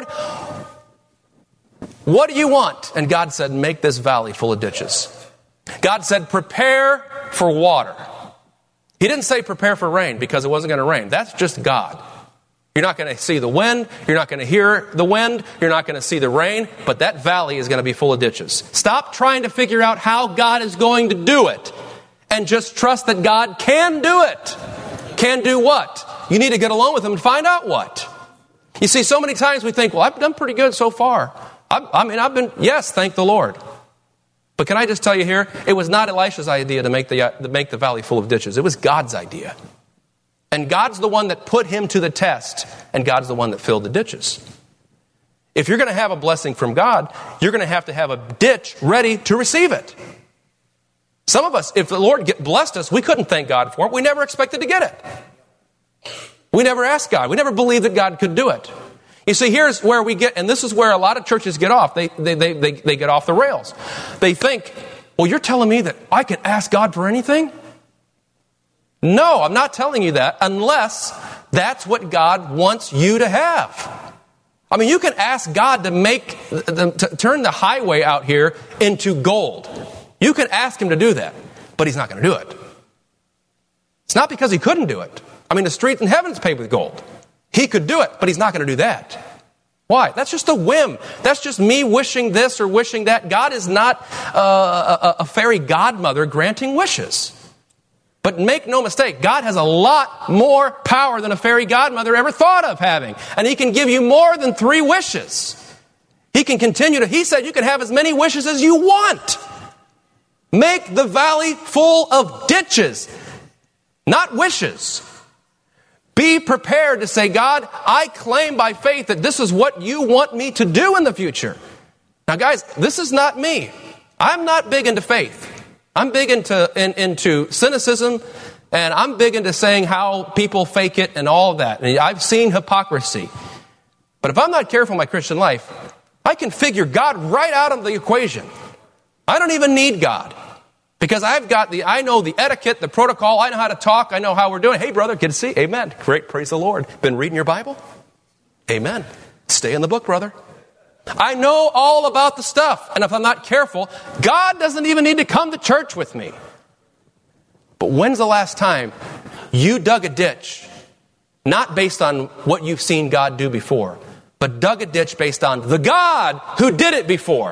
S1: what do you want? And God said, make this valley full of ditches. God said, prepare for water. He didn't say prepare for rain because it wasn't going to rain. That's just God. You're not going to see the wind. You're not going to hear the wind. You're not going to see the rain. But that valley is going to be full of ditches. Stop trying to figure out how God is going to do it. And just trust that God can do it. Can do what? You need to get along with him and find out what. You see, so many times we think, well, I've done pretty good so far. I, I mean, I've been, yes, thank the Lord. But can I just tell you here, it was not Elisha's idea to make the, uh, to make the valley full of ditches. It was God's idea. And God's the one that put him to the test. And God's the one that filled the ditches. If you're going to have a blessing from God, you're going to have to have a ditch ready to receive it. Some of us, if the Lord get blessed us, we couldn't thank God for it. We never expected to get it. We never asked God. We never believed that God could do it. You see, here's where we get, and this is where a lot of churches get off. They, they, they, they, they get off the rails. They think, well, you're telling me that I can ask God for anything? No, I'm not telling you that unless that's what God wants you to have. I mean, you can ask God to make, to turn the highway out here into gold. You can ask him to do that, but he's not going to do it. It's not because he couldn't do it. I mean, the streets in heaven is paved with gold. He could do it, but he's not going to do that. Why? That's just a whim. That's just me wishing this or wishing that. God is not uh, a, a fairy godmother granting wishes. But make no mistake, God has a lot more power than a fairy godmother ever thought of having. And He can give you more than three wishes. He can continue to, He said you can have as many wishes as you want. Make the valley full of ditches, not wishes. Be prepared to say, God, I claim by faith that this is what you want me to do in the future. Now guys, this is not me. I'm not big into faith. I'm big into, in, into cynicism, and I'm big into saying how people fake it and all of that. And I've seen hypocrisy. But if I'm not careful in my Christian life, I can figure God right out of the equation. I don't even need God. Because I've got the, I know the etiquette, the protocol, I know how to talk, I know how we're doing. Hey brother, good to see you. Amen. Great, praise the Lord. Been reading your Bible? Amen. Stay in the book, brother. I know all about the stuff. And if I'm not careful, God doesn't even need to come to church with me. But when's the last time you dug a ditch, not based on what you've seen God do before, but dug a ditch based on the God who did it before?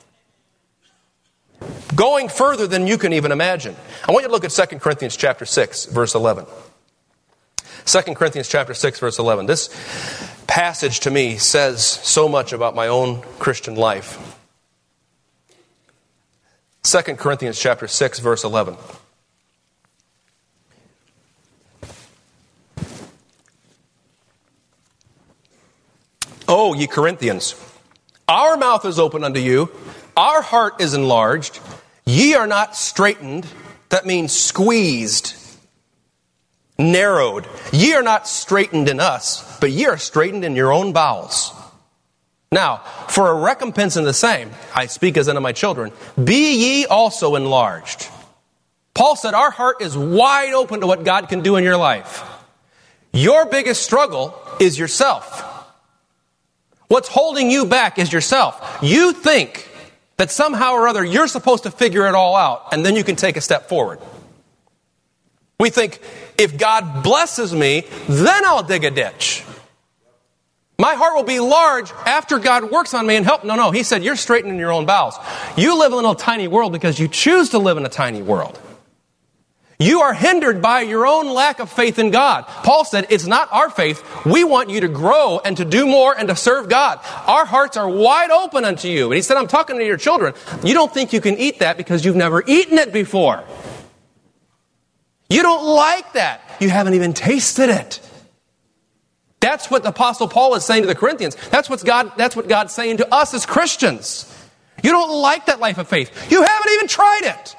S1: Going further than you can even imagine. I want you to look at Second Corinthians chapter six, verse eleven. Second Corinthians chapter six, verse eleven. This passage to me says so much about my own Christian life. Second Corinthians chapter six, verse eleven. Oh, ye Corinthians, our mouth is open unto you, our heart is enlarged, ye are not straitened, that means squeezed, narrowed. Ye are not straitened in us, but ye are straitened in your own bowels. Now, for a recompense in the same, I speak as unto my children, be ye also enlarged. Paul said our heart is wide open to what God can do in your life. Your biggest struggle is yourself. What's holding you back is yourself. You think that somehow or other you're supposed to figure it all out, and then you can take a step forward. We think, if God blesses me, then I'll dig a ditch. My heart will be large after God works on me and help. No, no, He said you're straightening your own bowels. You live in a little tiny world because you choose to live in a tiny world. You are hindered by your own lack of faith in God. Paul said, it's not our faith. We want you to grow and to do more and to serve God. Our hearts are wide open unto you. And he said, I'm talking to your children. You don't think you can eat that because you've never eaten it before. You don't like that. You haven't even tasted it. That's what the Apostle Paul is saying to the Corinthians. That's what God, that's what God's saying to us as Christians. You don't like that life of faith. You haven't even tried it.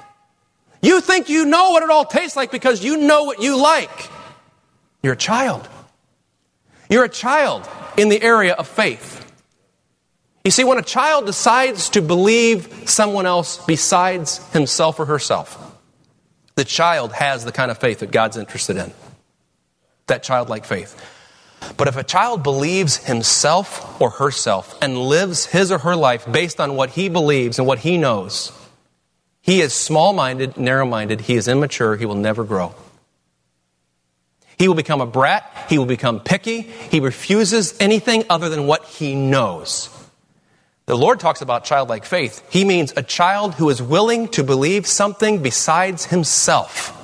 S1: You think you know what it all tastes like because you know what you like. You're a child. You're a child in the area of faith. You see, when a child decides to believe someone else besides himself or herself, the child has the kind of faith that God's interested in. That childlike faith. But if a child believes himself or herself and lives his or her life based on what he believes and what he knows, he is small-minded, narrow-minded, he is immature, he will never grow. He will become a brat, he will become picky, he refuses anything other than what he knows. The Lord talks about childlike faith. He means a child who is willing to believe something besides himself.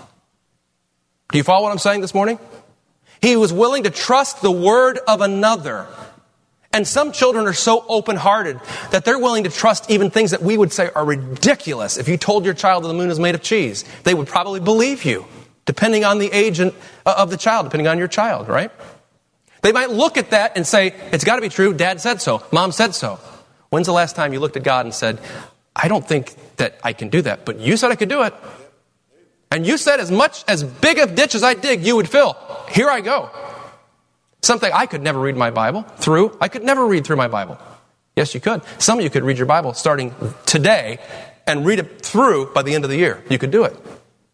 S1: Do you follow what I'm saying this morning? He was willing to trust the word of another. And some children are so open-hearted that they're willing to trust even things that we would say are ridiculous. If you told your child that the moon is made of cheese, they would probably believe you, depending on the age of the child, depending on your child, right? They might look at that and say, it's got to be true, Dad said so, Mom said so. When's the last time you looked at God and said, I don't think that I can do that, but you said I could do it. And you said as much, as big a ditch as I dig, you would fill. Here I go. Something I could never read my Bible through. I could never read through my Bible. Yes, you could. Some of you could read your Bible starting today and read it through by the end of the year. You could do it.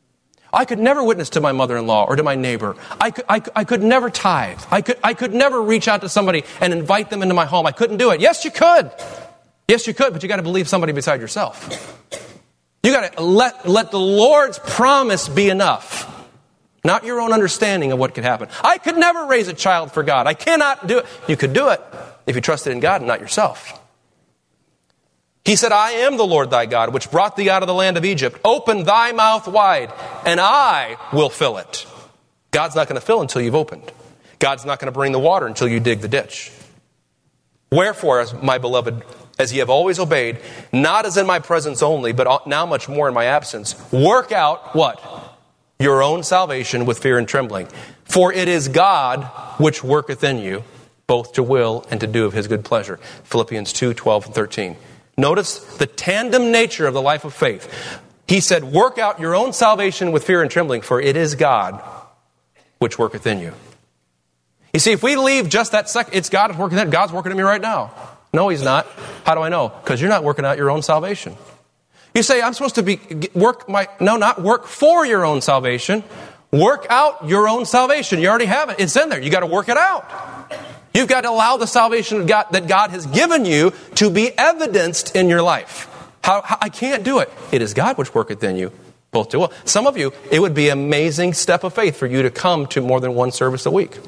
S1: I could never witness to my mother-in-law or to my neighbor. I could, I, I could never tithe. I could, I could never reach out to somebody and invite them into my home. I couldn't do it. Yes, you could. Yes, you could, but you got to believe somebody beside yourself. You got to let, let the Lord's promise be enough. Not your own understanding of what could happen. I could never raise a child for God. I cannot do it. You could do it if you trusted in God and not yourself. He said, I am the Lord thy God, which brought thee out of the land of Egypt. Open thy mouth wide, and I will fill it. God's not going to fill until you've opened. God's not going to bring the water until you dig the ditch. Wherefore, as my beloved, as ye have always obeyed, not as in my presence only, but now much more in my absence, work out what? Your own salvation with fear and trembling. For it is God which worketh in you, both to will and to do of his good pleasure. Philippians two, twelve and thirteen. Notice the tandem nature of the life of faith. He said, work out your own salvation with fear and trembling, for it is God which worketh in you. You see, if we leave just that second, it's God working that. God's working in me right now. No, he's not. How do I know? Because you're not working out your own salvation. You say, I'm supposed to be work my, no, not work for your own salvation. Work out your own salvation. You already have it. It's in there. You got to work it out. You've got to allow the salvation of God, that God has given you to be evidenced in your life. How, how I can't do it. It is God which worketh in you, both to will. Some of you, it would be an amazing step of faith for you to come to more than one service a week.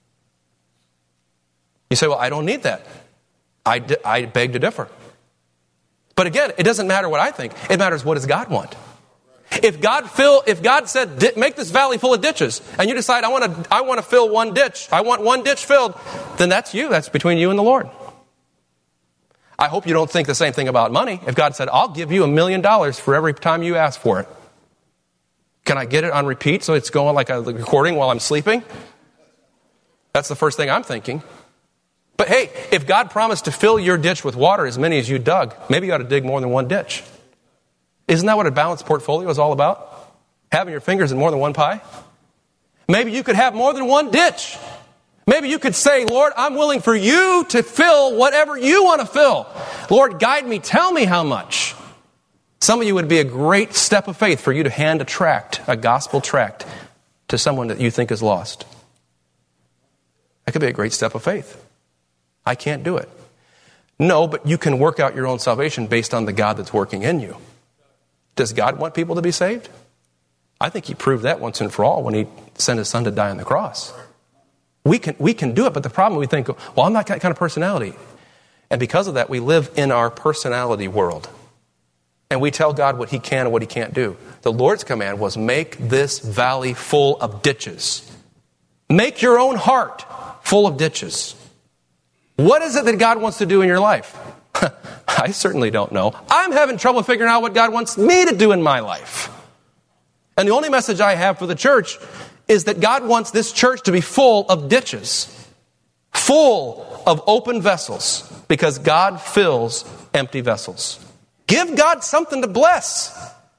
S1: You say, well, I don't need that. I, I beg to differ. But again, it doesn't matter what I think. It matters what does God want. If God fill, if God said, make this valley full of ditches, and you decide, I want to, I want to fill one ditch, I want one ditch filled, then that's you. That's between you and the Lord. I hope you don't think the same thing about money. If God said, I'll give you a million dollars for every time you ask for it, can I get it on repeat so it's going like a recording while I'm sleeping? That's the first thing I'm thinking. But hey, if God promised to fill your ditch with water as many as you dug, maybe you ought to dig more than one ditch. Isn't that what a balanced portfolio is all about? Having your fingers in more than one pie? Maybe you could have more than one ditch. Maybe you could say, Lord, I'm willing for you to fill whatever you want to fill. Lord, guide me. Tell me how much. Some of you would be a great step of faith for you to hand a tract, a gospel tract, to someone that you think is lost. That could be a great step of faith. I can't do it. No, but you can work out your own salvation based on the God that's working in you. Does God want people to be saved? I think he proved that once and for all when he sent his son to die on the cross. We can, we can do it, but the problem we think, well, I'm not that kind of personality. And because of that, we live in our personality world. And we tell God what he can and what he can't do. The Lord's command was make this valley full of ditches. Make your own heart full of ditches. What is it that God wants to do in your life? I certainly don't know. I'm having trouble figuring out what God wants me to do in my life. And the only message I have for the church is that God wants this church to be full of ditches, full of open vessels, because God fills empty vessels. Give God something to bless.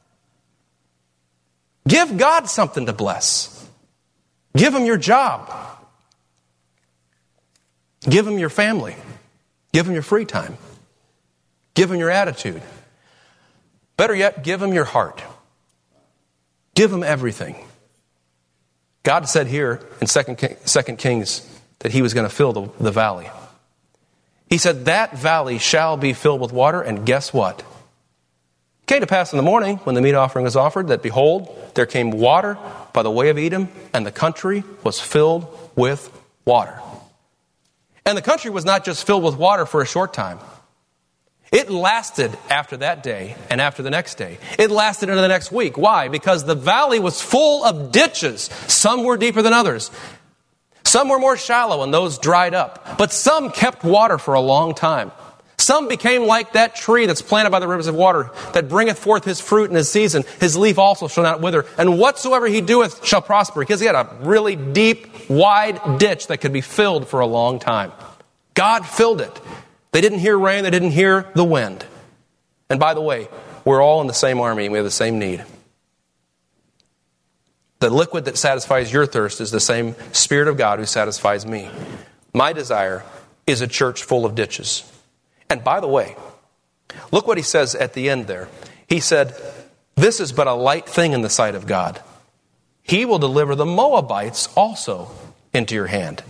S1: Give God something to bless. Give him your job. Give him your family. Give him your free time. Give him your attitude. Better yet, give him your heart. Give him everything. God said here in Second Kings that he was going to fill the, the valley. He said that valley shall be filled with water, and guess what? It came to pass in the morning when the meat offering was offered that behold, there came water by the way of Edom, and the country was filled with water. And the country was not just filled with water for a short time. It lasted after that day and after the next day. It lasted into the next week. Why? Because the valley was full of ditches. Some were deeper than others. Some were more shallow and those dried up. But some kept water for a long time. Some became like that tree that's planted by the rivers of water, that bringeth forth his fruit in his season. His leaf also shall not wither. And whatsoever he doeth shall prosper. Because he had a really deep, wide ditch that could be filled for a long time. God filled it. They didn't hear rain. They didn't hear the wind. And by the way, we're all in the same army. We have the same need. The liquid that satisfies your thirst is the same Spirit of God who satisfies me. My desire is a church full of ditches. And by the way, look what he says at the end there. He said, this is but a light thing in the sight of God. He will deliver the Moabites also into your hand.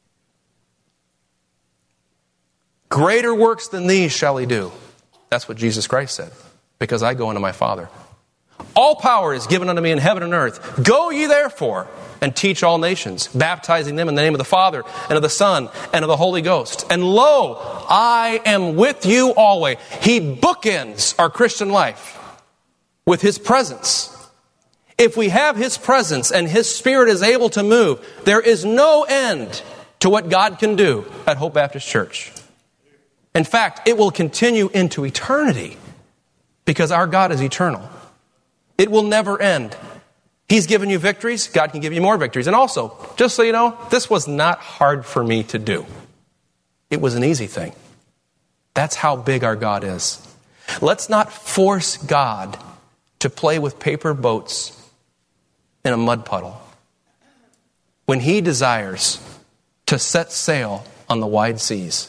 S1: Greater works than these shall he do. That's what Jesus Christ said. Because I go unto my Father. All power is given unto me in heaven and earth. Go ye therefore and teach all nations, baptizing them in the name of the Father and of the Son and of the Holy Ghost. And lo, I am with you always. He bookends our Christian life with His presence. If we have His presence and His Spirit is able to move, there is no end to what God can do at Hope Baptist Church. In fact, it will continue into eternity because our God is eternal. It will never end. He's given you victories. God can give you more victories. And also, just so you know, this was not hard for me to do. It was an easy thing. That's how big our God is. Let's not force God to play with paper boats in a mud puddle when He desires to set sail on the wide seas.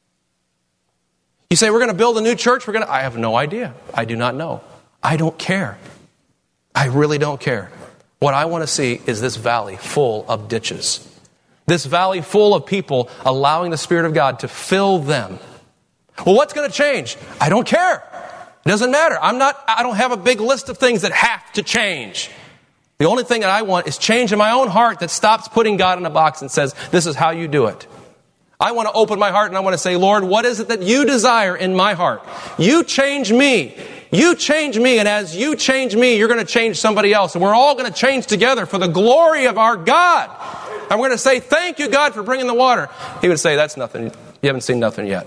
S1: You say, we're going to build a new church? We're going to... I have no idea. I do not know. I don't care. I really don't care. What I want to see is this valley full of ditches. This valley full of people allowing the Spirit of God to fill them. Well, what's going to change? I don't care. It doesn't matter. I'm not, I don't have a big list of things that have to change. The only thing that I want is change in my own heart that stops putting God in a box and says, this is how you do it. I want to open my heart and I want to say, Lord, what is it that you desire in my heart? You change me. You change me. And as you change me, you're going to change somebody else. And we're all going to change together for the glory of our God. I'm going to say, thank you, God, for bringing the water. He would say, that's nothing. You haven't seen nothing yet.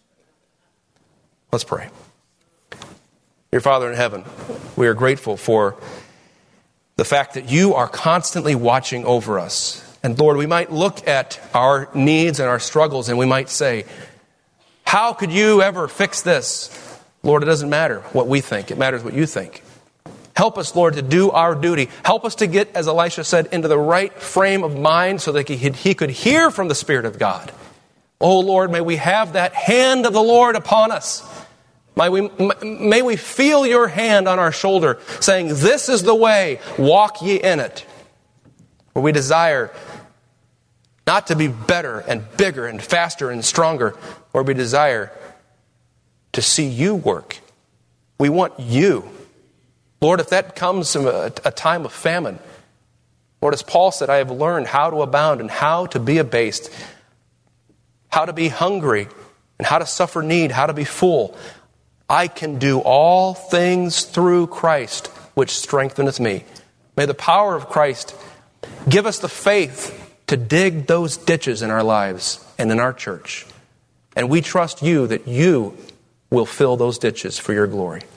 S1: Let's pray. Dear Father in heaven, we are grateful for the fact that you are constantly watching over us. And Lord, we might look at our needs and our struggles and we might say, how could you ever fix this? Lord, it doesn't matter what we think. It matters what you think. Help us, Lord, to do our duty. Help us to get, as Elisha said, into the right frame of mind so that he, he could hear from the Spirit of God. Oh, Lord, may we have that hand of the Lord upon us. May we, may we feel your hand on our shoulder saying, this is the way, walk ye in it. Where we desire not to be better and bigger and faster and stronger, where we desire to see you work. We want you. Lord, if that comes from a, a time of famine, Lord, as Paul said, I have learned how to abound and how to be abased, how to be hungry and how to suffer need, how to be full. I can do all things through Christ, which strengtheneth me. May the power of Christ give us the faith to dig those ditches in our lives and in our church. And we trust you that you will fill those ditches for your glory.